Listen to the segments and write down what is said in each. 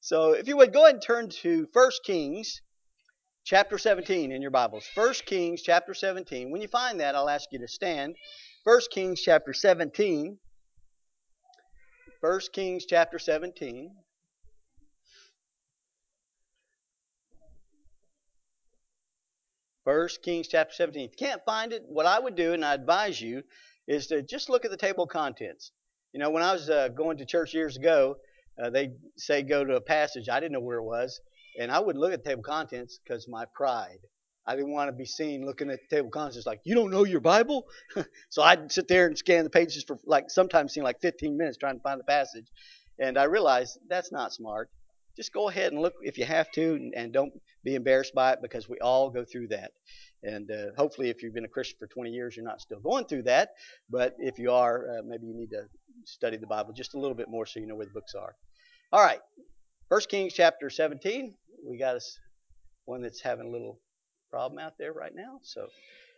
So if you would go ahead and turn to 1 Kings chapter 17 in your Bibles. 1 Kings chapter 17. When you find that, I'll ask you to stand. 1 Kings chapter 17. 1 Kings chapter 17. 1 Kings chapter 17. If you can't find it, what I would do, and I advise you, is to just look at the table of contents. You know, when I was going to church years ago, they say go to a passage. I didn't know where it was, and I wouldn't look at the table of contents because my pride. I didn't want to be seen looking at the table of contents like, you don't know your Bible? So I'd sit there and scan the pages for sometimes seemed like 15 minutes trying to find the passage. And I realized that's not smart. Just go ahead and look if you have to, and don't be embarrassed by it, because we all go through that. And hopefully, if you've been a Christian for 20 years, you're not still going through that. But if you are, maybe you need to study the Bible just a little bit more so you know where the books are. All right, 1 Kings chapter 17. We got one that's having a little problem out there right now. So,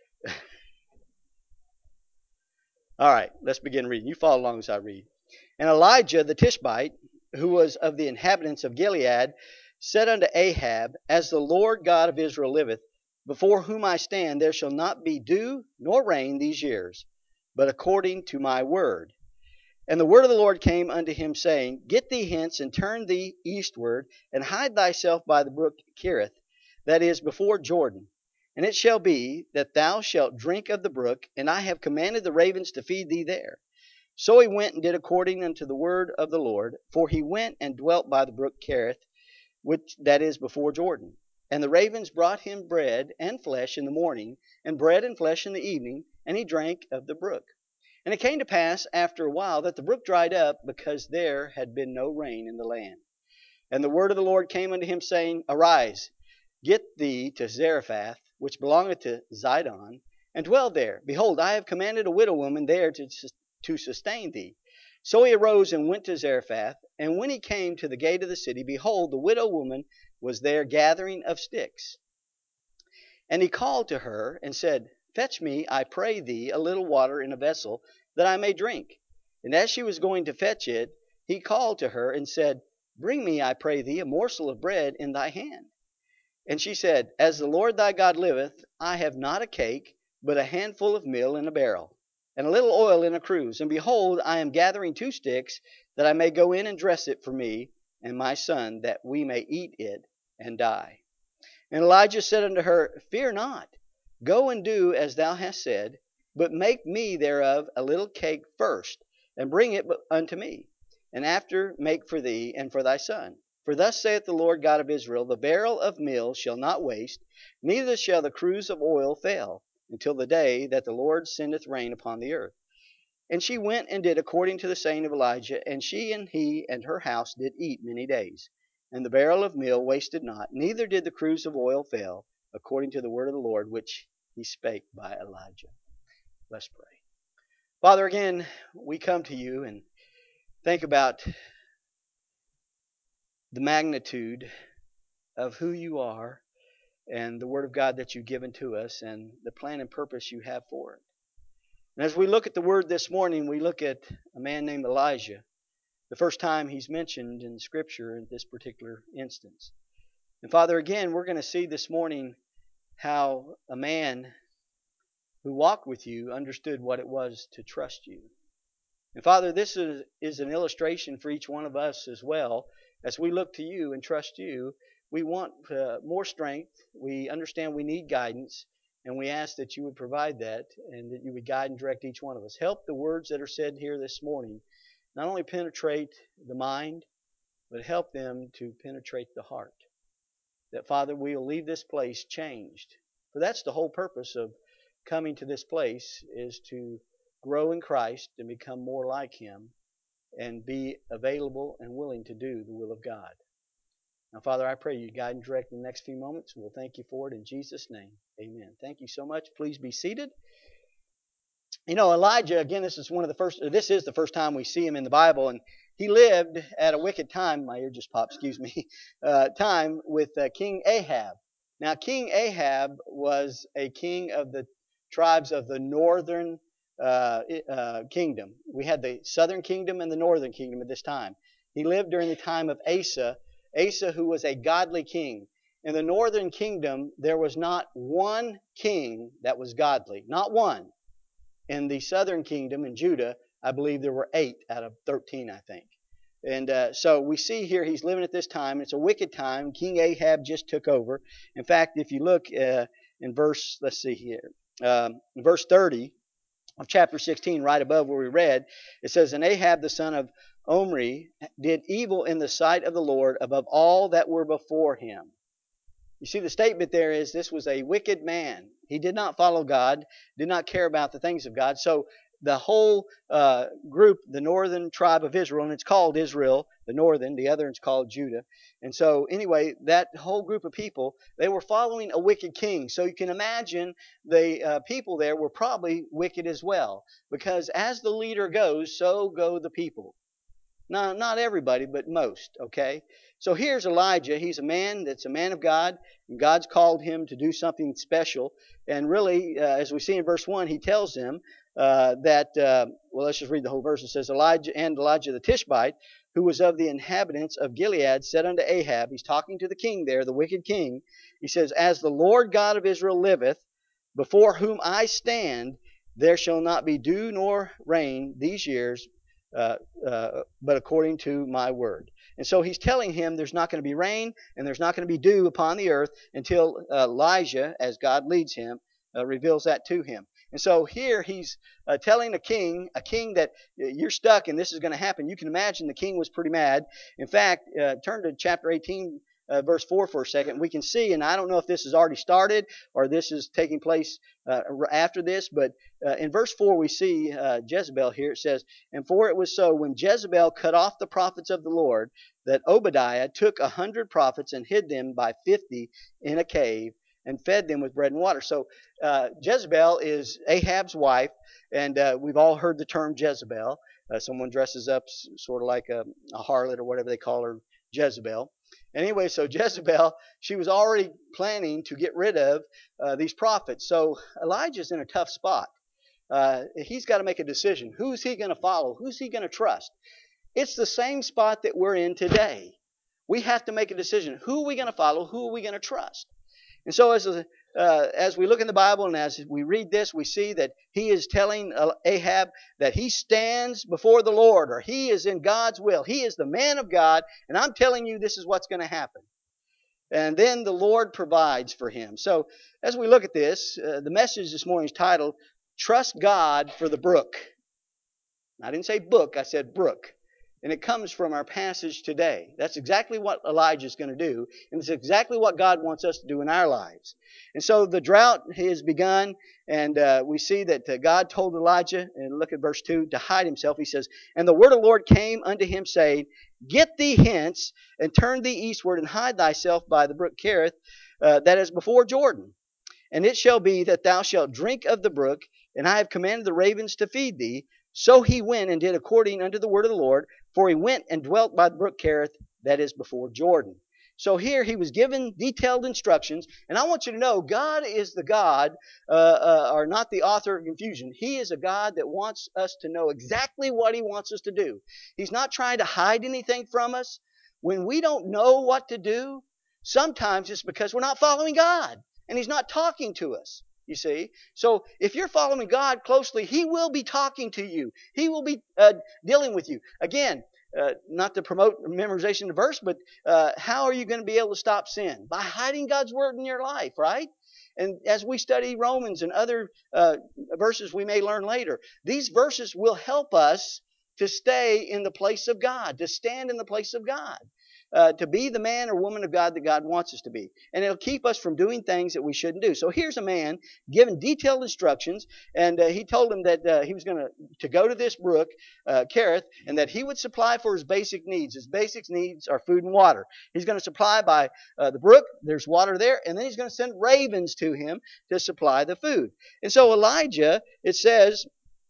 all right, let's begin reading. You follow along as I read. And Elijah the Tishbite, who was of the inhabitants of Gilead, said unto Ahab, As the Lord God of Israel liveth, before whom I stand, there shall not be dew nor rain these years, but according to my word. And the word of the Lord came unto him, saying, Get thee hence, and turn thee eastward, and hide thyself by the brook Cherith, that is before Jordan. And it shall be that thou shalt drink of the brook, and I have commanded the ravens to feed thee there. So he went and did according unto the word of the Lord, for he went and dwelt by the brook Cherith, which that is before Jordan. And the ravens brought him bread and flesh in the morning, and bread and flesh in the evening, and he drank of the brook. And it came to pass after a while that the brook dried up, because there had been no rain in the land. And the word of the Lord came unto him, saying, Arise, get thee to Zarephath, which belongeth to Zidon, and dwell there. Behold, I have commanded a widow woman there to sustain thee. So he arose and went to Zarephath. And when he came to the gate of the city, behold, the widow woman was there gathering of sticks. And he called to her and said, Fetch me, I pray thee, a little water in a vessel, that I may drink. And as she was going to fetch it, he called to her and said, Bring me, I pray thee, a morsel of bread in thy hand. And she said, As the Lord thy God liveth, I have not a cake, but a handful of meal in a barrel, and a little oil in a cruse. And behold, I am gathering 2 sticks, that I may go in and dress it for me and my son, that we may eat it and die. And Elijah said unto her, Fear not, go and do as thou hast said, but make me thereof a little cake first, and bring it unto me, and after make for thee and for thy son. For thus saith the Lord God of Israel, The barrel of meal shall not waste, neither shall the cruse of oil fail, until the day that the Lord sendeth rain upon the earth. And she went and did according to the saying of Elijah, and she and he and her house did eat many days. And the barrel of meal wasted not, neither did the cruse of oil fail, according to the word of the Lord which he spake by Elijah. Let's pray. Father, again, we come to you and think about the magnitude of who you are and the word of God that you've given to us and the plan and purpose you have for it. And as we look at the word this morning, we look at a man named Elijah. The first time he's mentioned in Scripture in this particular instance. And Father, again, we're going to see this morning how a man who walked with you understood what it was to trust you. And Father, this is an illustration for each one of us as well. As we look to you and trust you, we want more strength. We understand we need guidance. And we ask that you would provide that and that you would guide and direct each one of us. Help the words that are said here this morning not only penetrate the mind, but help them to penetrate the heart. That, Father, we will leave this place changed. For that's the whole purpose of coming to this place, is to grow in Christ and become more like Him and be available and willing to do the will of God. Now, Father, I pray you guide and direct in the next few moments. We'll thank you for it in Jesus' name. Amen. Thank you so much. Please be seated. You know, Elijah, again, this is the first time we see him in the Bible, and he lived at a wicked time, my ear just popped, excuse me, time with King Ahab. Now, King Ahab was a king of the tribes of the northern kingdom. We had the southern kingdom and the northern kingdom at this time. He lived during the time of Asa, Asa, who was a godly king. In the northern kingdom, there was not one king that was godly. Not one. In the southern kingdom, in Judah, I believe there were 8 out of 13, I think. And so we see here he's living at this time. It's a wicked time. King Ahab just took over. In fact, if you look in verse, let's see here, verse 30 of chapter 16, right above where we read, it says, And Ahab the son of Omri did evil in the sight of the Lord above all that were before him. You see, the statement there is this was a wicked man. He did not follow God, did not care about the things of God. So the whole group, the northern tribe of Israel, and it's called Israel, the northern, the other is called Judah. And so anyway, that whole group of people, they were following a wicked king. So you can imagine the people there were probably wicked as well. Because as the leader goes, so go the people. Now, not everybody, but most, okay? So here's Elijah. He's a man that's a man of God, and God's called him to do something special. And really, as we see in verse 1, he tells him well, let's just read the whole verse. It says, Elijah the Tishbite, who was of the inhabitants of Gilead, said unto Ahab, he's talking to the king there, the wicked king, he says, As the Lord God of Israel liveth, before whom I stand, there shall not be dew nor rain these years, but according to my word. And so he's telling him there's not going to be rain and there's not going to be dew upon the earth until Elijah, as God leads him, reveals that to him. And so here he's telling a king that you're stuck and this is going to happen. You can imagine the king was pretty mad. In fact, turn to chapter 18, verse 4 for a second. We can see, and I don't know if this has already started or this is taking place after this, but in verse 4 we see Jezebel here. It says, And for it was so, when Jezebel cut off the prophets of the Lord, that Obadiah took 100 prophets and hid them by 50 in a cave and fed them with bread and water. So Jezebel is Ahab's wife, and we've all heard the term Jezebel. Someone dresses up sort of like a harlot or whatever they call her, Jezebel. Anyway, so Jezebel, she was already planning to get rid of these prophets. So Elijah's in a tough spot. He's got to make a decision. Who's he going to follow? Who's he going to trust? It's the same spot that we're in today. We have to make a decision. Who are we going to follow? Who are we going to trust? And so as we look in the Bible and as we read this, we see that he is telling Ahab that he stands before the Lord, or he is in God's will. He is the man of God, and I'm telling you this is what's going to happen. And then the Lord provides for him. So as we look at this, the message this morning is titled, Trust God for the Brook. I didn't say book, I said brook. And it comes from our passage today. That's exactly what Elijah is going to do. And it's exactly what God wants us to do in our lives. And so the drought has begun. And we see that God told Elijah, and look at verse 2, to hide himself. He says, And the word of the Lord came unto him, saying, Get thee hence, and turn thee eastward, and hide thyself by the brook Cherith, that is before Jordan. And it shall be that thou shalt drink of the brook, and I have commanded the ravens to feed thee. So he went and did according unto the word of the Lord, for he went and dwelt by the brook Cherith, that is before Jordan. So here he was given detailed instructions, and I want you to know God is the God, or not the author of confusion. He is a God that wants us to know exactly what he wants us to do. He's not trying to hide anything from us. When we don't know what to do, sometimes it's because we're not following God, and he's not talking to us. You see? So if you're following God closely, he will be talking to you. He will be dealing with you. Again, not to promote memorization of the verse, but how are you going to be able to stop sin? By hiding God's word in your life, right? And as we study Romans and other verses we may learn later, these verses will help us to stay in the place of God, to stand in the place of God. To be the man or woman of God that God wants us to be. And it'll keep us from doing things that we shouldn't do. So here's a man given detailed instructions, and he told him that he was going to go to this brook, Cherith, and that he would supply for his basic needs. His basic needs are food and water. He's going to supply by the brook. There's water there, and then he's going to send ravens to him to supply the food. And so Elijah, it says,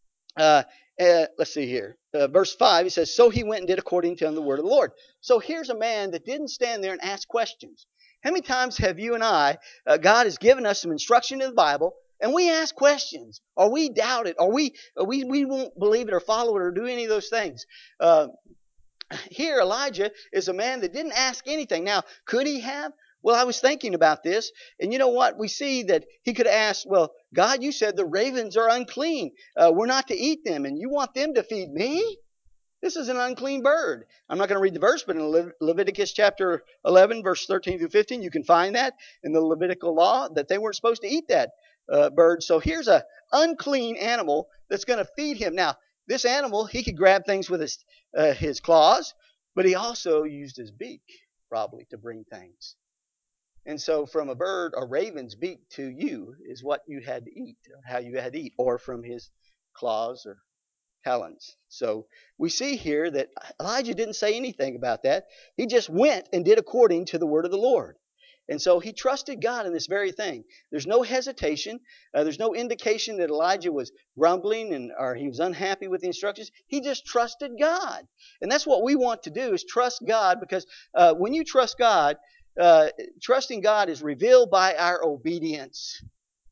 let's see here. Verse 5, he says, So he went and did according to the word of the Lord. So here's a man that didn't stand there and ask questions. How many times have you and I, God has given us some instruction in the Bible, and we ask questions, or we doubt it, or we won't believe it or follow it or do any of those things? here Elijah is a man that didn't ask anything. Now, could he have? Well, I was thinking about this, and you know what? We see that he could ask, well, God, you said the ravens are unclean. We're not to eat them, and you want them to feed me? This is an unclean bird. I'm not going to read the verse, but in Leviticus chapter 11, verse 13 through 15, you can find that in the Levitical law that they weren't supposed to eat that bird. So here's a unclean animal that's going to feed him. Now, this animal, he could grab things with his claws, but he also used his beak probably to bring things. And so from a bird, a raven's beak to you is what you had to eat, or how you had to eat, or from his claws or talons. So we see here that Elijah didn't say anything about that. He just went and did according to the word of the Lord. And so he trusted God in this very thing. There's no hesitation. There's no indication that Elijah was grumbling or he was unhappy with the instructions. He just trusted God. And that's what we want to do, is trust God, because when you trust God, trusting God is revealed by our obedience.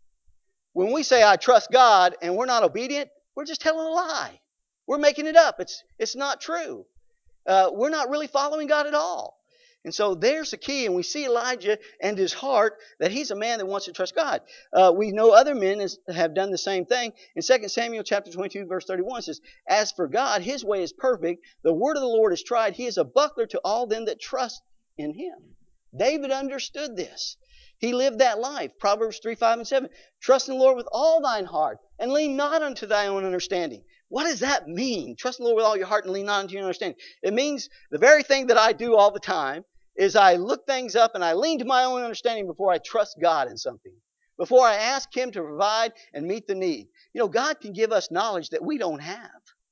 When we say, I trust God, and we're not obedient, we're just telling a lie. We're making it up. It's not true. We're not really following God at all. And so there's the key, and we see Elijah and his heart, that he's a man that wants to trust God. We know other men have done the same thing. In 2 Samuel chapter 22, verse 31 says, as for God, his way is perfect. The word of the Lord is tried. He is a buckler to all them that trust in him. David understood this. He lived that life. Proverbs 3, 5, and 7. Trust in the Lord with all thine heart, and lean not unto thy own understanding. What does that mean? Trust in the Lord with all your heart and lean not unto your own understanding. It means the very thing that I do all the time is I look things up and I lean to my own understanding before I trust God in something. Before I ask Him to provide and meet the need. You know, God can give us knowledge that we don't have.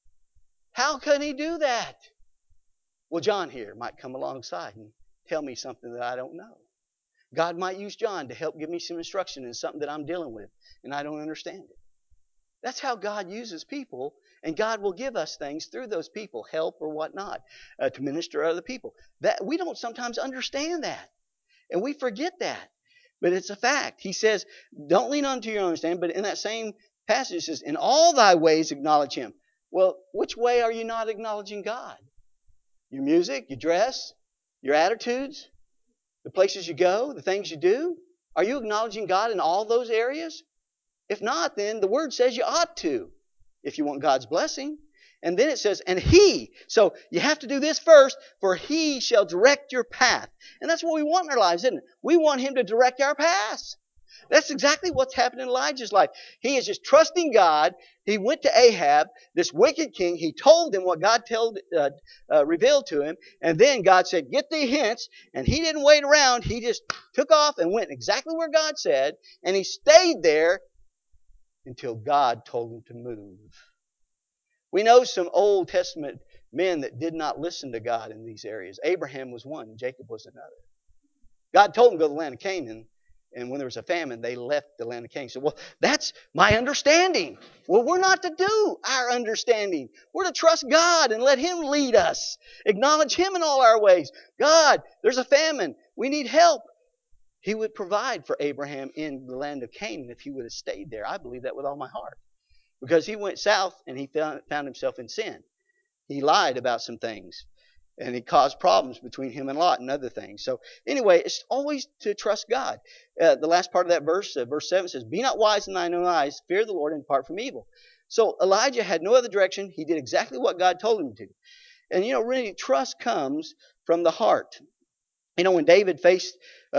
How can He do that? Well, John here might come alongside and tell me something that I don't know. God might use John to help give me some instruction in something that I'm dealing with and I don't understand it. That's how God uses people, and God will give us things through those people, help or whatnot, to minister to other people. That we don't sometimes understand that, and we forget that, but it's a fact. He says, "Don't lean onto your own understanding." But in that same passage, it says, "In all thy ways acknowledge Him." Well, which way are you not acknowledging God? Your music, your dress, your attitudes, the places you go, the things you do. Are you acknowledging God in all those areas? If not, then the Word says you ought to, if you want God's blessing. And then it says, and He. So you have to do this first, for He shall direct your path. And that's what we want in our lives, isn't it? We want Him to direct our paths. That's exactly what's happened in Elijah's life. He is just trusting God. He went to Ahab, this wicked king. He told him what God revealed to him. And then God said, get thee hence. And he didn't wait around. He just took off and went exactly where God said. And he stayed there until God told him to move. We know some Old Testament men that did not listen to God in these areas. Abraham was one, Jacob was another. God told them to go to the land of Canaan, and when there was a famine, they left the land of Canaan. So, well, that's my understanding. Well, we're not to do our understanding. We're to trust God and let Him lead us. Acknowledge Him in all our ways. God, there's a famine. We need help. He would provide for Abraham in the land of Canaan if he would have stayed there. I believe that with all my heart. Because he went south and he found himself in sin. He lied about some things. And he caused problems between him and Lot and other things. So anyway, it's always to trust God. The last part of that verse, verse 7 says, be not wise in thine own eyes, fear the Lord and depart from evil. So Elijah had no other direction. He did exactly what God told him to. And you know, really, trust comes from the heart. You know, when David faced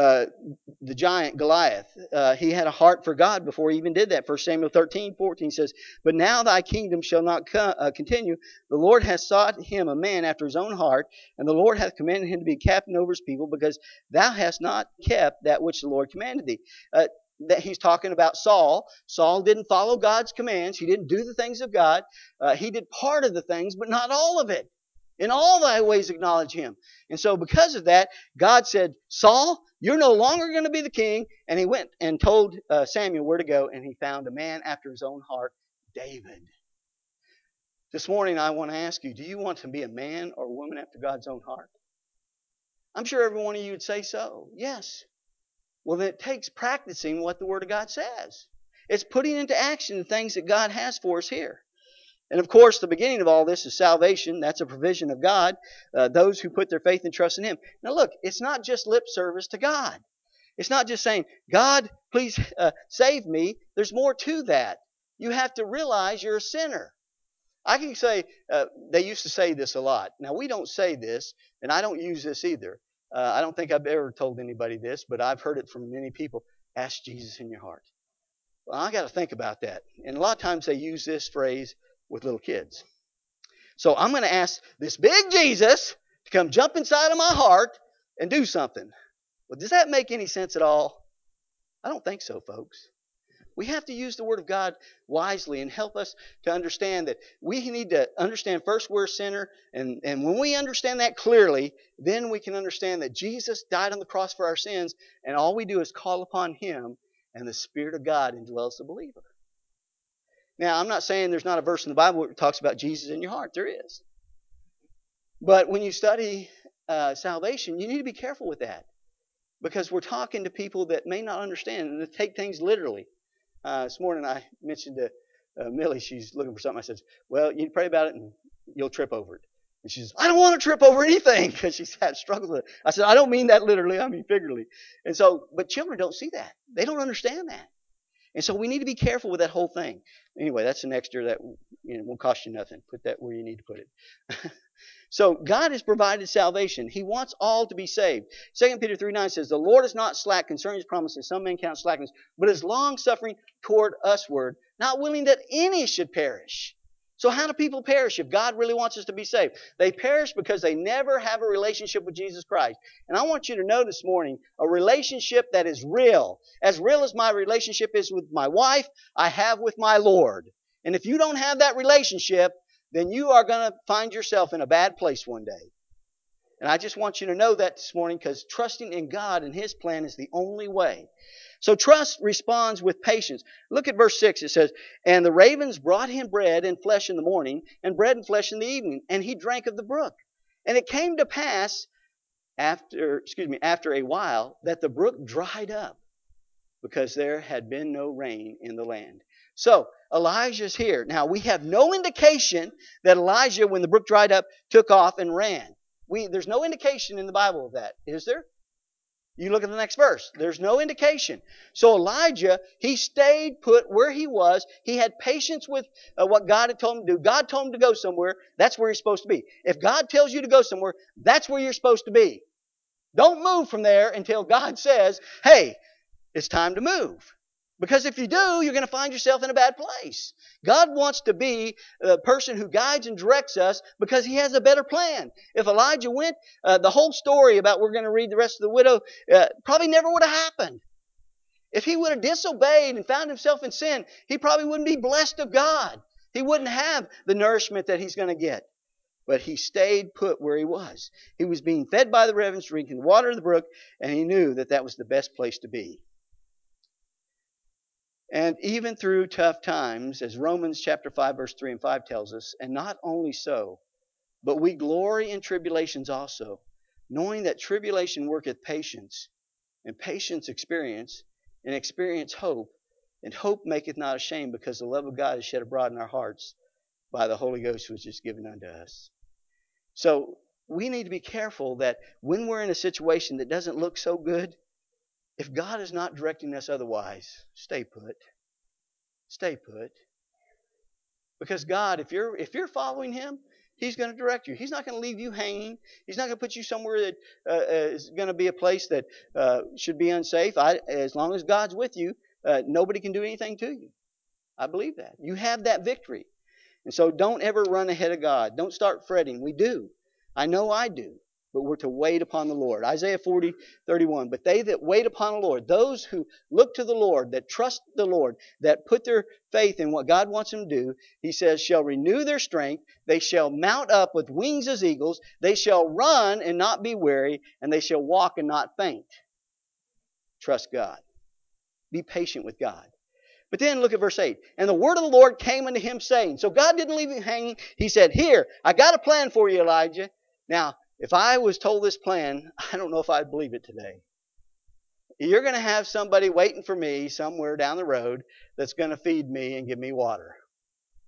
the giant Goliath, he had a heart for God before he even did that. 1 Samuel 13:14 says, but now thy kingdom shall not continue. The Lord hath sought him a man after his own heart, and the Lord hath commanded him to be captain over his people, because thou hast not kept that which the Lord commanded thee. That he's talking about Saul. Saul didn't follow God's commands. He didn't do the things of God. He did part of the things, but not all of it. In all thy ways acknowledge Him. And so because of that, God said, Saul, you're no longer going to be the king. And he went and told Samuel where to go, and he found a man after his own heart, David. This morning I want to ask you, do you want to be a man or a woman after God's own heart? I'm sure every one of you would say so. Yes. Well, then it takes practicing what the Word of God says. It's putting into action the things that God has for us here. And of course, the beginning of all this is salvation. That's a provision of God, those who put their faith and trust in Him. Now look, it's not just lip service to God. It's not just saying, God, please save me. There's more to that. You have to realize you're a sinner. I can say, they used to say this a lot. Now, we don't say this, and I don't use this either. I don't think I've ever told anybody this, but I've heard it from many people. Ask Jesus in your heart. Well, I got to think about that. And a lot of times they use this phrase with little kids. So I'm going to ask this big Jesus to come jump inside of my heart and do something. Well, does that make any sense at all? I don't think so, folks. We have to use the Word of God wisely and help us to understand that we need to understand first we're a sinner, and when we understand that clearly, then we can understand that Jesus died on the cross for our sins, and all we do is call upon Him, and the Spirit of God indwells the believer. Now, I'm not saying there's not a verse in the Bible that talks about Jesus in your heart. There is. But when you study salvation, you need to be careful with that, because we're talking to people that may not understand and take things literally. This morning I mentioned to Millie, she's looking for something. I said, well, you pray about it and you'll trip over it. And she says, I don't want to trip over anything, because she's had struggles with it. I said, I don't mean that literally, I mean figuratively. And so, but children don't see that. They don't understand that. And so we need to be careful with that whole thing. Anyway, that's an extra that won't cost you nothing. Put that where you need to put it. So God has provided salvation. He wants all to be saved. 2 Peter 3:9 says, the Lord is not slack concerning His promises. Some men count slackness, but is long-suffering toward usward, not willing that any should perish. So how do people perish if God really wants us to be saved? They perish because they never have a relationship with Jesus Christ. And I want you to know this morning, a relationship that is real. As real as my relationship is with my wife, I have with my Lord. And if you don't have that relationship, then you are going to find yourself in a bad place one day. And I just want you to know that this morning, because trusting in God and His plan is the only way. So trust responds with patience. Look at verse 6. It says, and the ravens brought him bread and flesh in the morning, and bread and flesh in the evening, and he drank of the brook. And it came to pass after a while that the brook dried up, because there had been no rain in the land. So Elijah's here. Now we have no indication that Elijah, when the brook dried up, took off and ran. There's no indication in the Bible of that, is there? You look at the next verse. There's no indication. So Elijah, he stayed put where he was. He had patience with what God had told him to do. God told him to go somewhere. That's where he's supposed to be. If God tells you to go somewhere, that's where you're supposed to be. Don't move from there until God says, hey, it's time to move. Because if you do, you're going to find yourself in a bad place. God wants to be the person who guides and directs us because He has a better plan. If Elijah went, the whole story about we're going to read the rest of the widow probably never would have happened. If he would have disobeyed and found himself in sin, he probably wouldn't be blessed of God. He wouldn't have the nourishment that he's going to get. But he stayed put where he was. He was being fed by the ravens, drinking water of the brook, and he knew that that was the best place to be. And even through tough times, as Romans chapter 5, verse 3 and 5 tells us, and not only so, but we glory in tribulations also, knowing that tribulation worketh patience, and patience experience, and experience hope, and hope maketh not ashamed, because the love of God is shed abroad in our hearts by the Holy Ghost which is given unto us. So we need to be careful that when we're in a situation that doesn't look so good, if God is not directing us otherwise, stay put. Stay put. Because God, if you're following Him, He's going to direct you. He's not going to leave you hanging. He's not going to put you somewhere that is going to be a place that should be unsafe. As long as God's with you, nobody can do anything to you. I believe that. You have that victory. And so don't ever run ahead of God. Don't start fretting. We do. I know I do. But we're to wait upon the Lord. Isaiah 40:31. But they that wait upon the Lord, those who look to the Lord, that trust the Lord, that put their faith in what God wants them to do, He says, shall renew their strength. They shall mount up with wings as eagles. They shall run and not be weary, and they shall walk and not faint. Trust God. Be patient with God. But then look at verse 8. And the word of the Lord came unto him saying. So God didn't leave him hanging. He said, here, I got a plan for you, Elijah. Now, if I was told this plan, I don't know if I'd believe it today. You're going to have somebody waiting for me somewhere down the road that's going to feed me and give me water.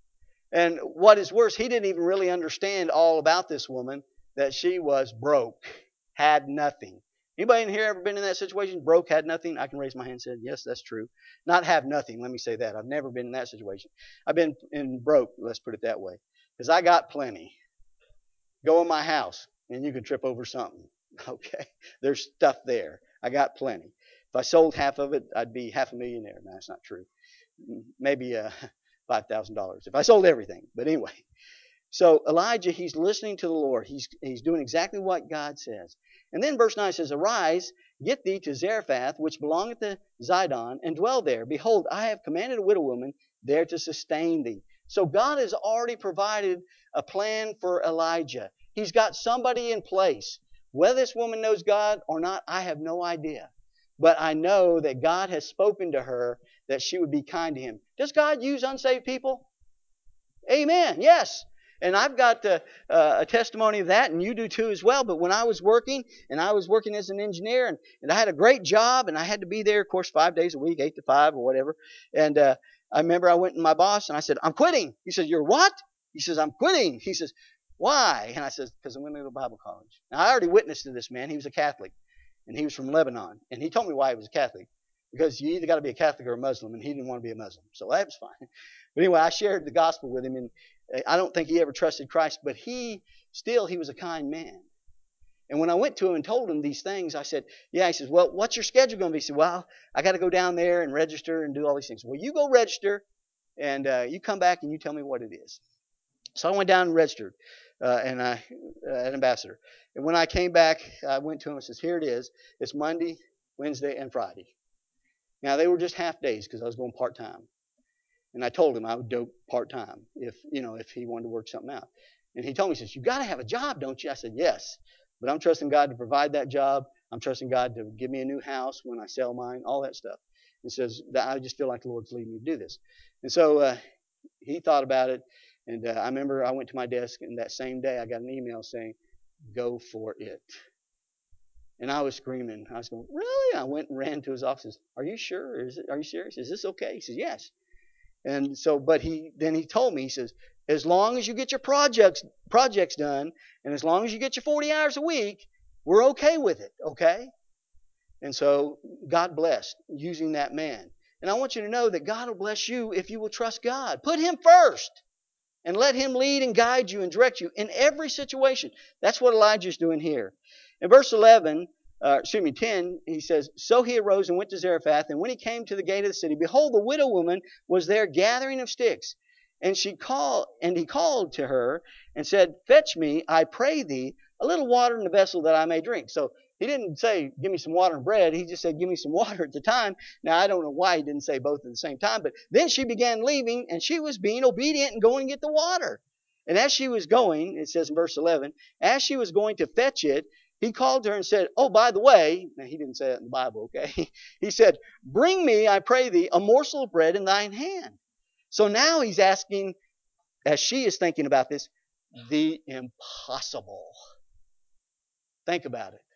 And what is worse, he didn't even really understand all about this woman, that she was broke, had nothing. Anybody in here ever been in that situation? Broke, had nothing? I can raise my hand and say, yes, that's true. Not have nothing, let me say that. I've never been in that situation. I've been in broke, let's put it that way. Because I got plenty. Go in my house and you can trip over something. Okay? There's stuff there. I got plenty. If I sold half of it, I'd be half a millionaire. No, that's not true. Maybe $5,000 if I sold everything. But anyway, so Elijah, he's listening to the Lord. He's doing exactly what God says. And then verse 9 says, Arise, get thee to Zarephath, which belongeth to Zidon, and dwell there. Behold, I have commanded a widow woman there to sustain thee. So God has already provided a plan for Elijah. He's got somebody in place. Whether this woman knows God or not, I have no idea. But I know that God has spoken to her that she would be kind to him. Does God use unsaved people? Amen. Yes. And I've got a testimony of that, and you do too as well. But when I was working, and I was working as an engineer, and I had a great job, and I had to be there, of course, 5 days a week, 8 to 5 or whatever. And I remember I went to my boss, and I said, I'm quitting. He says, you're what? He says, I'm quitting. He says, why? And I said, because I'm going to go to Bible college. Now, I already witnessed to this man. He was a Catholic, and he was from Lebanon. And he told me why he was a Catholic. Because you either got to be a Catholic or a Muslim, and he didn't want to be a Muslim. So that was fine. But anyway, I shared the gospel with him, and I don't think he ever trusted Christ, but he was a kind man. And when I went to him and told him these things, I said, yeah, he says, well, what's your schedule going to be? He said, well, I got to go down there and register and do all these things. Well, you go register, and you come back and you tell me what it is. So I went down and registered at Ambassador. And when I came back, I went to him and says, here it is. It's Monday, Wednesday, and Friday. Now, they were just half days because I was going part-time. And I told him I would do part-time if he wanted to work something out. And he told me, he says, you got to have a job, don't you? I said, yes. But I'm trusting God to provide that job. I'm trusting God to give me a new house when I sell mine, all that stuff. And says, I just feel like the Lord's leading me to do this. And so he thought about it. And I remember I went to my desk, and that same day I got an email saying, go for it. And I was screaming. I was going, really? I went and ran to his office. Are you sure? Are you serious? Is this okay? He says, yes. And so, but he told me, he says, as long as you get your projects done, and as long as you get your 40 hours a week, we're okay with it, okay? And so God blessed using that man. And I want you to know that God will bless you if you will trust God. Put him first and let him lead and guide you and direct you in every situation. That's what Elijah's doing here. In verse 10, he says, so he arose and went to Zarephath, and when he came to the gate of the city, behold, the widow woman was there gathering of sticks. And he called to her and said, fetch me, I pray thee, a little water in the vessel that I may drink. So he didn't say, give me some water and bread. He just said, give me some water at the time. Now, I don't know why he didn't say both at the same time, but then she began leaving, and she was being obedient and going to get the water. And as she was going, it says in verse 11, as she was going to fetch it, he called to her and said, oh, by the way, now he didn't say that in the Bible, okay? He said, bring me, I pray thee, a morsel of bread in thine hand. So now he's asking, as she is thinking about this, the impossible. Think about it.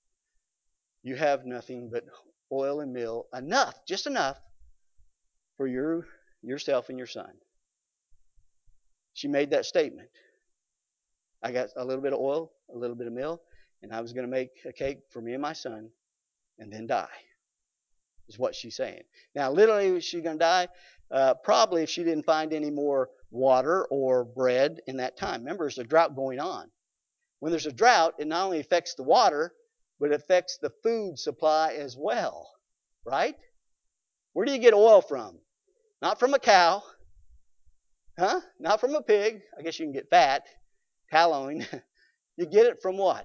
You have nothing but oil and meal, enough, just enough, for yourself and your son. She made that statement. I got a little bit of oil, a little bit of meal, and I was going to make a cake for me and my son and then die, is what she's saying. Now, literally, is she going to die? Probably if she didn't find any more water or bread in that time. Remember, there's a drought going on. When there's a drought, it not only affects the water, but it affects the food supply as well, right? Where do you get oil from? Not from a cow, huh? Not from a pig. I guess you can get fat, tallowing. You get it from what?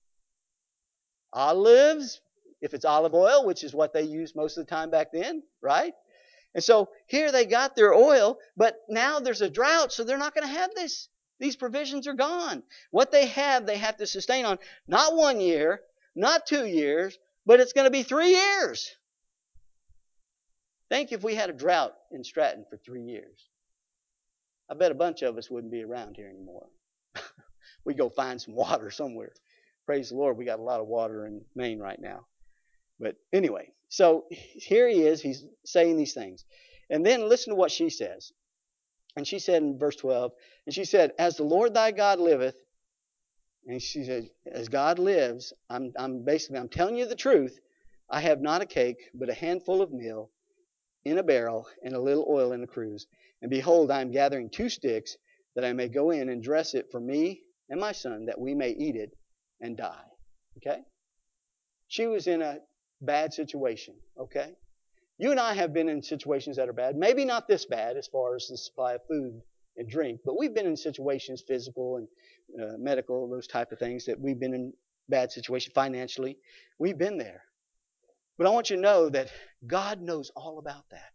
Olives, if it's olive oil, which is what they used most of the time back then, right? And so here they got their oil, but now there's a drought, so they're not going to have this. These provisions are gone. What they have to sustain on not 1 year, not 2 years, but it's going to be 3 years. Think if we had a drought in Stratton for 3 years. I bet a bunch of us wouldn't be around here anymore. We'd go find some water somewhere. Praise the Lord, we got a lot of water in Maine right now. But anyway, so here he is. He's saying these things. And then listen to what she says. And she said in verse 12, and she said, as the Lord thy God liveth, and she said, as God lives, I'm telling you the truth. I have not a cake, but a handful of meal in a barrel and a little oil in a cruse. And behold, I am gathering 2 sticks that I may go in and dress it for me and my son, that we may eat it and die. Okay? She was in a bad situation. Okay? You and I have been in situations that are bad. Maybe not this bad as far as the supply of food and drink, but we've been in situations, physical and medical, those type of things, that we've been in bad situations financially. We've been there. But I want you to know that God knows all about that.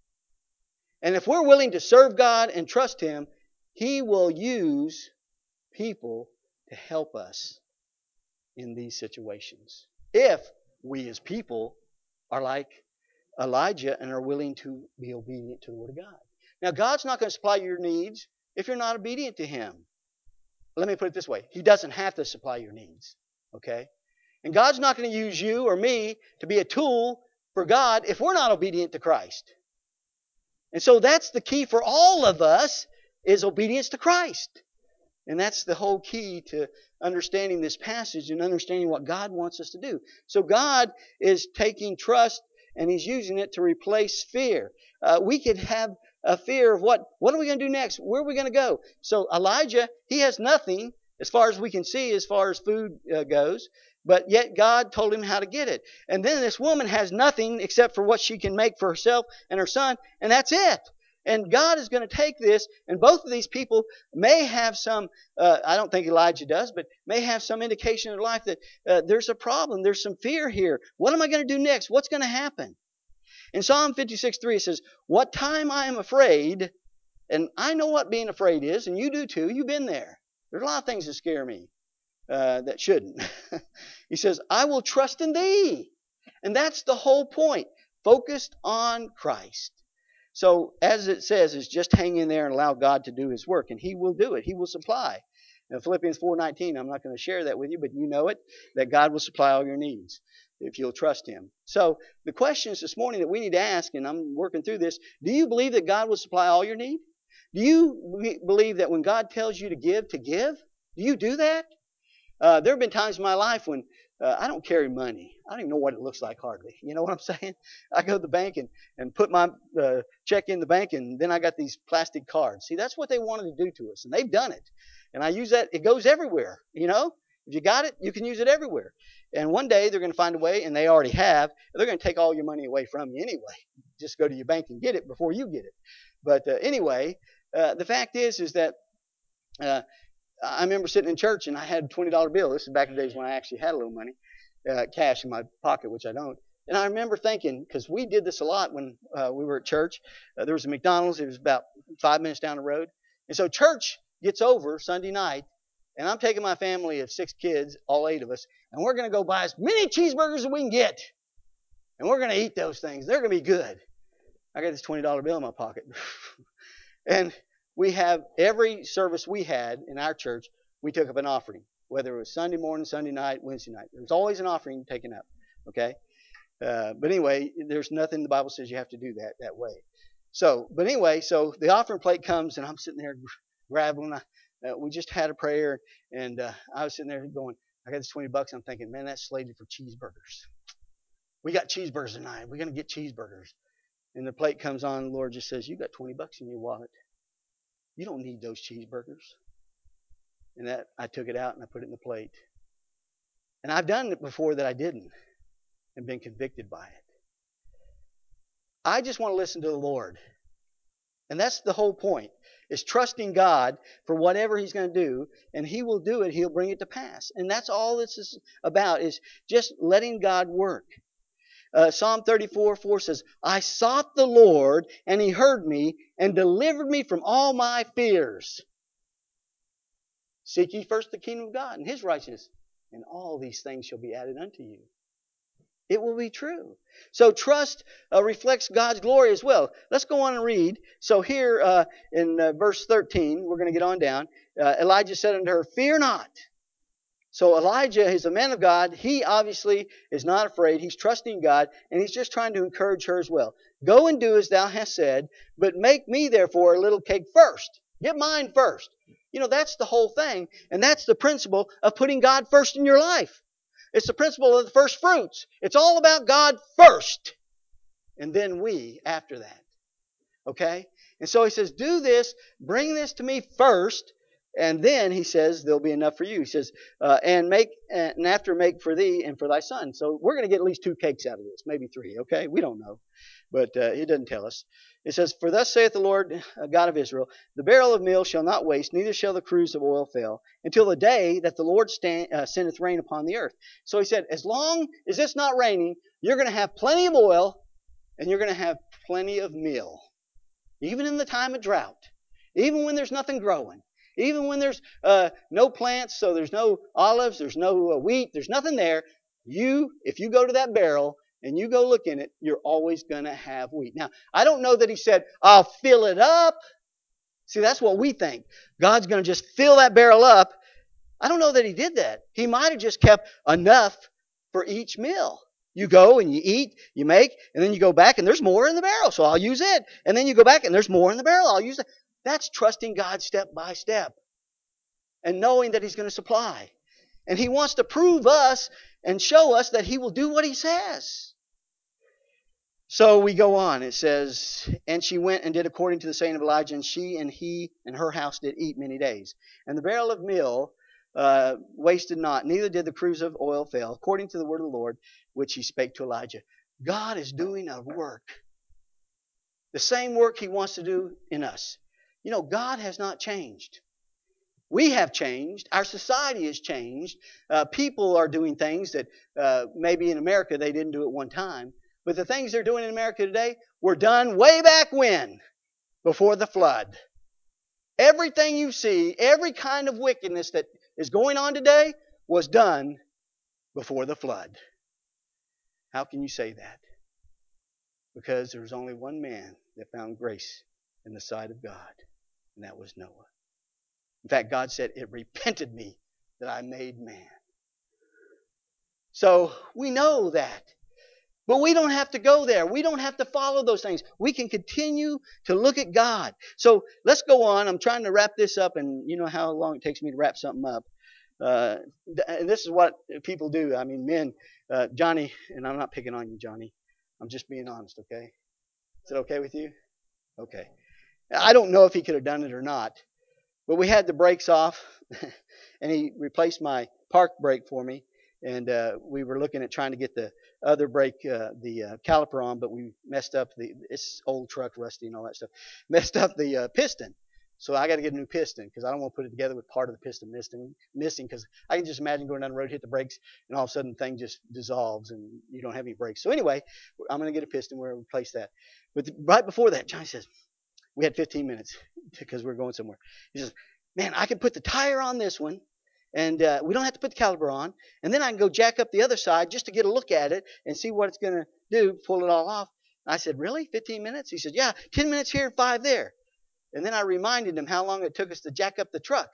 And if we're willing to serve God and trust Him, He will use people to help us in these situations. If we as people are like Elijah and are willing to be obedient to the Word of God. Now, God's not going to supply your needs if you're not obedient to Him. Let me put it this way. He doesn't have to supply your needs. Okay? And God's not going to use you or me to be a tool for God if we're not obedient to Christ. And so that's the key for all of us, is obedience to Christ. And that's the whole key to understanding this passage and understanding what God wants us to do. So God is taking trust and He's using it to replace fear. We could have a fear of what are we going to do next? Where are we going to go? So Elijah, he has nothing as far as we can see, as far as food goes. But yet God told him how to get it. And then this woman has nothing except for what she can make for herself and her son, and that's it. And God is going to take this, and both of these people may have some, I don't think Elijah does, but may have some indication in their life that there's a problem. There's some fear here. What am I going to do next? What's going to happen? In Psalm 56:3 it says, what time I am afraid, and I know what being afraid is, and you do too. You've been there. There's a lot of things that scare me that shouldn't. He says, I will trust in thee. And that's the whole point. Focused on Christ. So, as it says, is just hang in there and allow God to do His work, and He will do it. He will supply. Now, Philippians 4:19, I'm not going to share that with you, but you know it, that God will supply all your needs if you'll trust Him. So, the questions this morning that we need to ask, and I'm working through this, do you believe that God will supply all your need? Do you believe that when God tells you to give? Do you do that? There have been times in my life when I don't carry money. I don't even know what it looks like hardly. You know what I'm saying? I go to the bank and put my check in the bank, and then I got these plastic cards. See, that's what they wanted to do to us, and they've done it. And I use that. It goes everywhere, you know? If you got it, you can use it everywhere. And one day they're going to find a way, and they already have. They're going to take all your money away from you anyway. Just go to your bank and get it before you get it. But anyway, the fact is that I remember sitting in church and I had a $20 bill. This is back in the days when I actually had a little money, cash in my pocket, which I don't. And I remember thinking, because we did this a lot when we were at church. There was a McDonald's. It was about 5 minutes down the road. And so church gets over Sunday night, and I'm taking my family of 6 kids, all 8 of us, and we're going to go buy as many cheeseburgers as we can get. And we're going to eat those things. They're going to be good. I got this $20 bill in my pocket. And we have every service we had in our church, we took up an offering, whether it was Sunday morning, Sunday night, Wednesday night. There's always an offering taken up, okay? But anyway, there's nothing the Bible says you have to do that way. So the offering plate comes, and I'm sitting there grabbing. We just had a prayer, and I was sitting there going, I got this $20. I'm thinking, man, that's slated for cheeseburgers. We got cheeseburgers tonight. We're going to get cheeseburgers. And the plate comes on, the Lord just says, you got $20 in your wallet. You don't need those cheeseburgers. And that I took it out and I put it in the plate. And I've done it before that I didn't and been convicted by it. I just want to listen to the Lord. And that's the whole point, is trusting God for whatever He's going to do, and He will do it. He'll bring it to pass. And that's all this is about, is just letting God work. Psalm 34:4 says, I sought the Lord, and He heard me and delivered me from all my fears. Seek ye first the kingdom of God and His righteousness, and all these things shall be added unto you. It will be true. So trust reflects God's glory as well. Let's go on and read. So here in verse 13, we're going to get on down. Elijah said unto her, fear not. So Elijah is a man of God. He obviously is not afraid. He's trusting God, and he's just trying to encourage her as well. Go and do as thou hast said, but make me therefore a little cake first. Get mine first. That's the whole thing, and that's the principle of putting God first in your life. It's the principle of the first fruits. It's all about God first, and then we after that. Okay? And so he says, do this, bring this to me first, and then he says, there'll be enough for you. He says, and after make for thee and for thy son. So we're going to get at least 2 cakes out of this, maybe 3, okay? We don't know. But he doesn't tell us. It says, for thus saith the Lord God of Israel, the barrel of meal shall not waste, neither shall the cruse of oil fail, until the day that the Lord sendeth rain upon the earth. So he said, as long as it's not raining, you're going to have plenty of oil, and you're going to have plenty of meal. Even in the time of drought, even when there's nothing growing, even when there's no plants, so there's no olives, there's no wheat, there's nothing there, if you go to that barrel and you go look in it, you're always going to have wheat. Now, I don't know that he said, I'll fill it up. See, that's what we think. God's going to just fill that barrel up. I don't know that he did that. He might have just kept enough for each meal. You go and you eat, you make, and then you go back and there's more in the barrel, so I'll use it. And then you go back and there's more in the barrel, I'll use it. That's trusting God step by step and knowing that he's going to supply. And he wants to prove us and show us that he will do what he says. So we go on. It says, and she went and did according to the saying of Elijah, and she and he and her house did eat many days. And the barrel of meal wasted not, neither did the cruse of oil fail, according to the word of the Lord, which he spake to Elijah. God is doing a work. The same work he wants to do in us. God has not changed. We have changed. Our society has changed. People are doing things that maybe in America they didn't do at one time. But the things they're doing in America today were done way back when, before the flood. Everything you see, every kind of wickedness that is going on today was done before the flood. How can you say that? Because there was only one man that found grace in the sight of God, and that was Noah. In fact, God said, it repented me that I made man. So we know that. But we don't have to go there. We don't have to follow those things. We can continue to look at God. So let's go on. I'm trying to wrap this up, and you know how long it takes me to wrap something up. And this is what people do. I mean, men, Johnny, and I'm not picking on you, Johnny. I'm just being honest, okay? Is it okay with you? Okay. I don't know if he could have done it or not, but we had the brakes off, and he replaced my park brake for me. And we were looking at trying to get the other brake, the caliper on, but we messed up it's old truck, rusty and all that stuff, messed up the piston. So I got to get a new piston because I don't want to put it together with part of the piston missing because I can just imagine going down the road, hit the brakes, and all of a sudden the thing just dissolves and you don't have any brakes. So anyway, I'm going to get a piston. We're going to replace that. But right before that, Johnny says, we had 15 minutes because we're going somewhere. He says, man, I can put the tire on this one. And we don't have to put the caliper on. And then I can go jack up the other side just to get a look at it and see what it's going to do, pull it all off. And I said, really? 15 minutes? He said, yeah, 10 minutes here and 5 there. And then I reminded him how long it took us to jack up the truck.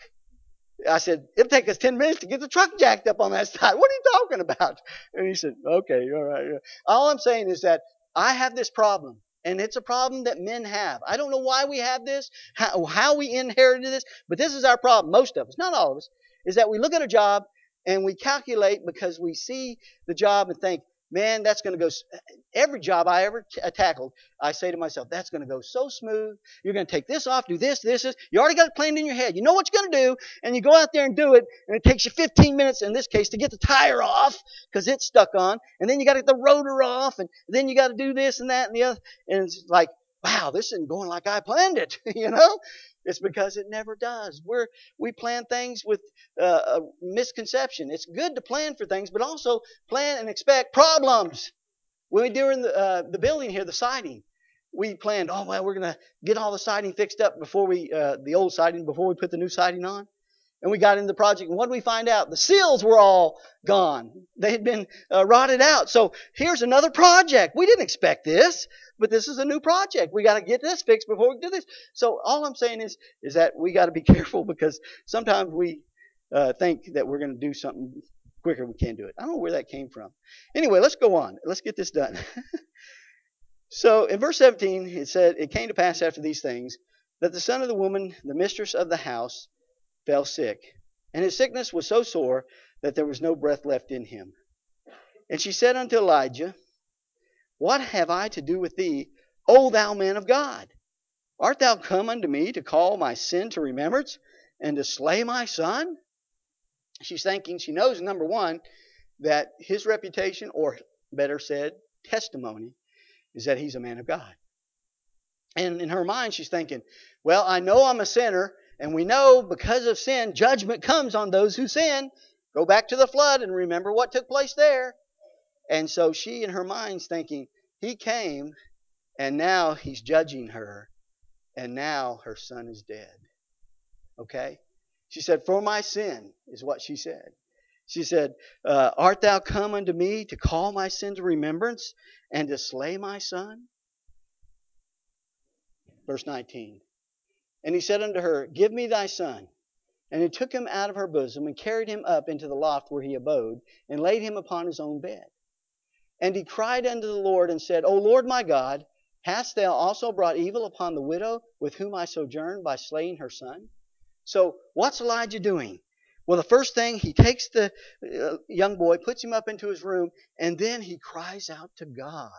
I said, it'll take us 10 minutes to get the truck jacked up on that side. What are you talking about? And he said, okay, all right. All I'm saying is that I have this problem. And it's a problem that men have. I don't know why we have this, how we inherited this, but this is our problem, most of us, not all of us, is that we look at a job and we calculate because we see the job and think, man, that's going to go. Every job I ever tackled, I say to myself, that's going to go so smooth. You're going to take this off, do this. You already got it planned in your head. You know what you're going to do, and you go out there and do it, and it takes you 15 minutes in this case to get the tire off because it's stuck on, and then you got to get the rotor off, and then you got to do this and that and the other, and it's like, wow, this isn't going like I planned it, you know? It's because it never does. We plan things with a misconception. It's good to plan for things, but also plan and expect problems. When we during the building here, the siding, we planned, oh, well, we're going to get all the siding fixed up before the old siding, before we put the new siding on. And we got into the project, and what did we find out? The seals were all gone. They had been rotted out. So here's another project. We didn't expect this, but this is a new project. We got to get this fixed before we do this. So all I'm saying is that we got to be careful because sometimes we think that we're going to do something quicker. We can't do it. I don't know where that came from. Anyway, let's go on. Let's get this done. So in verse 17, it said, "It came to pass after these things that the son of the woman, the mistress of the house, fell sick. And his sickness was so sore that there was no breath left in him. And she said unto Elijah, What have I to do with thee, O thou man of God? Art thou come unto me to call my sin to remembrance and to slay my son?" She's thinking, she knows, number one, that his reputation, or better said, testimony, is that he's a man of God. And in her mind, she's thinking, well, I know I'm a sinner, and we know because of sin, judgment comes on those who sin. Go back to the flood and remember what took place there. And so she, in her mind's thinking, he came, and now he's judging her, and now her son is dead. Okay? She said, "For my sin," is what she said. She said, "Art thou come unto me to call my sin to remembrance and to slay my son?" Verse 19. And he said unto her, "Give me thy son." And he took him out of her bosom and carried him up into the loft where he abode and laid him upon his own bed. And he cried unto the Lord and said, "O Lord my God, hast thou also brought evil upon the widow with whom I sojourned by slaying her son?" So what's Elijah doing? Well, the first thing, he takes the young boy, puts him up into his room, and then he cries out to God.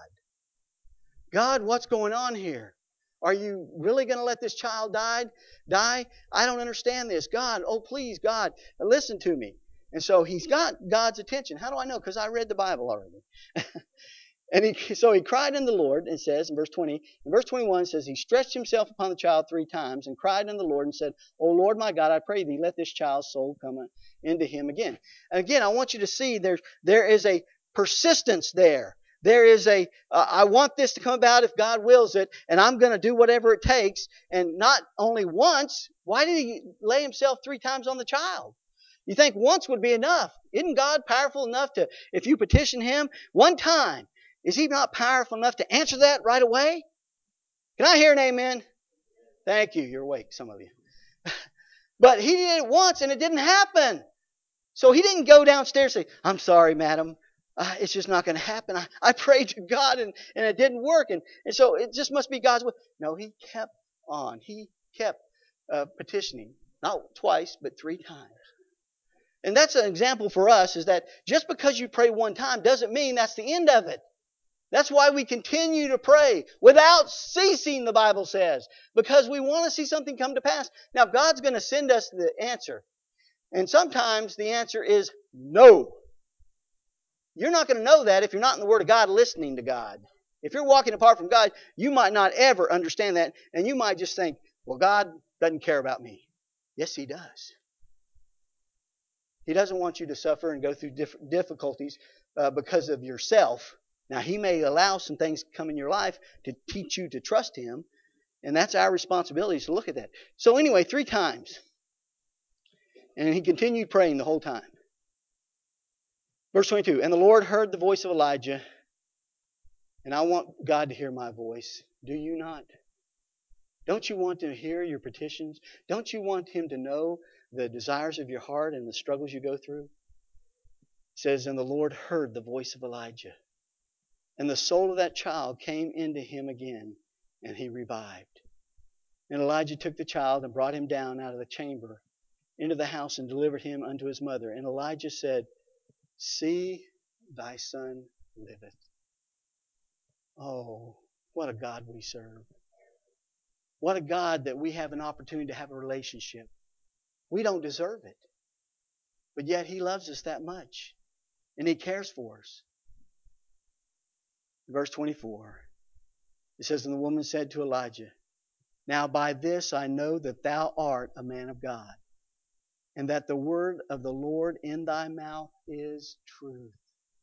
God, what's going on here? Are you really going to let this child die? I don't understand this. God, oh please, God, listen to me. And so he's got God's attention. How do I know? Because I read the Bible already. And so he cried unto the Lord, and says in verse 20, in verse 21 says, he stretched himself upon the child 3 times and cried unto the Lord and said, "O Lord my God, I pray thee, let this child's soul come into him again." And again, I want you to see there is a persistence there. There is I want this to come about if God wills it, and I'm going to do whatever it takes. And not only once, why did he lay himself 3 times on the child? You think once would be enough. Isn't God powerful enough to, if you petition him one time, is he not powerful enough to answer that right away? Can I hear an amen? Thank you. You're awake, some of you. But he did it once and it didn't happen. So he didn't go downstairs and say, "I'm sorry, madam. It's just not going to happen. I prayed to God and it didn't work. And so it just must be God's will." No, he kept on. He kept petitioning. Not twice, but 3 times. And that's an example for us, is that just because you pray one time doesn't mean that's the end of it. That's why we continue to pray without ceasing, the Bible says, because we want to see something come to pass. Now, God's going to send us the answer. And sometimes the answer is no. You're not going to know that if you're not in the Word of God listening to God. If you're walking apart from God, you might not ever understand that, and you might just think, well, God doesn't care about me. Yes, He does. He doesn't want you to suffer and go through difficulties because of yourself. Now, He may allow some things to come in your life to teach you to trust Him, and that's our responsibility to look at that. So anyway, 3 times. And he continued praying the whole time. Verse 22, and the Lord heard the voice of Elijah, and I want God to hear my voice. Do you not? Don't you want to hear your petitions? Don't you want Him to know the desires of your heart and the struggles you go through? It says, and the Lord heard the voice of Elijah. And the soul of that child came into him again, and he revived. And Elijah took the child and brought him down out of the chamber into the house and delivered him unto his mother. And Elijah said, "See, thy son liveth." Oh, what a God we serve. What a God that we have an opportunity to have a relationship. We don't deserve it. But yet He loves us that much. And He cares for us. Verse 24. It says, and the woman said to Elijah, "Now by this I know that thou art a man of God, and that the word of the Lord in thy mouth is truth."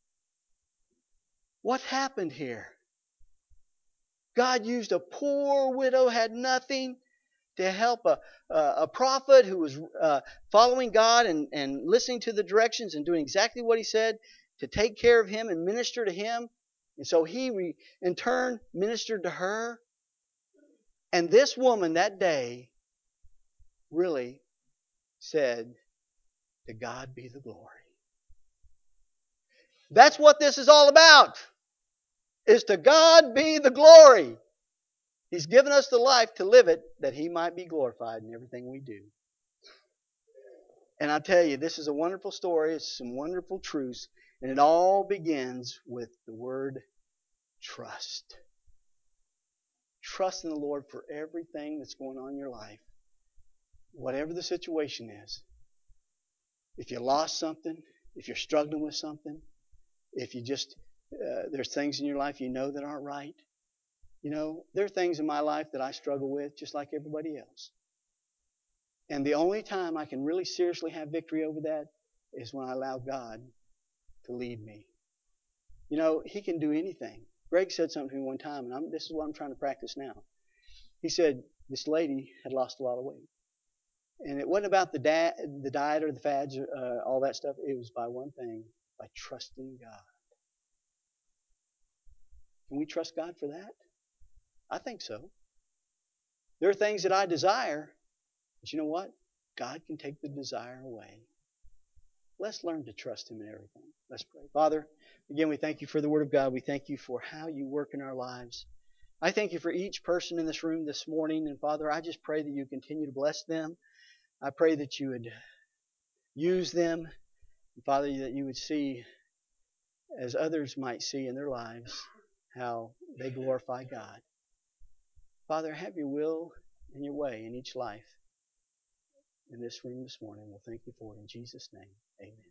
What happened here? God used a poor widow, had nothing, to help a prophet who was following God and listening to the directions and doing exactly what He said, to take care of him and minister to him. And so he, in turn, ministered to her. And this woman that day really said To God be the glory. That's what this is all about. Is to God be the glory. He's given us the life to live it that He might be glorified in everything we do. And I tell you, this is a wonderful story. It's some wonderful truths. And it all begins with the word trust. Trust in the Lord for everything that's going on in your life. Whatever the situation is. If you lost something, if you're struggling with something, if you just, there's things in your life you know that aren't right. You know, there are things in my life that I struggle with just like everybody else. And the only time I can really seriously have victory over that is when I allow God to lead me. You know, He can do anything. Greg said something to me one time, and this is what I'm trying to practice now. He said this lady had lost a lot of weight. And it wasn't about the diet or the fads, all that stuff. It was by one thing, by trusting God. Can we trust God for that? I think so. There are things that I desire, but you know what? God can take the desire away. Let's learn to trust Him in everything. Let's pray. Father, again, we thank You for the Word of God. We thank You for how You work in our lives. I thank You for each person in this room this morning. And Father, I just pray that You continue to bless them. I pray that You would use them. And Father, that You would see, as others might see in their lives, how they glorify God. Father, have Your will and Your way in each life in this room this morning. We'll thank You for it in Jesus' name. Amen.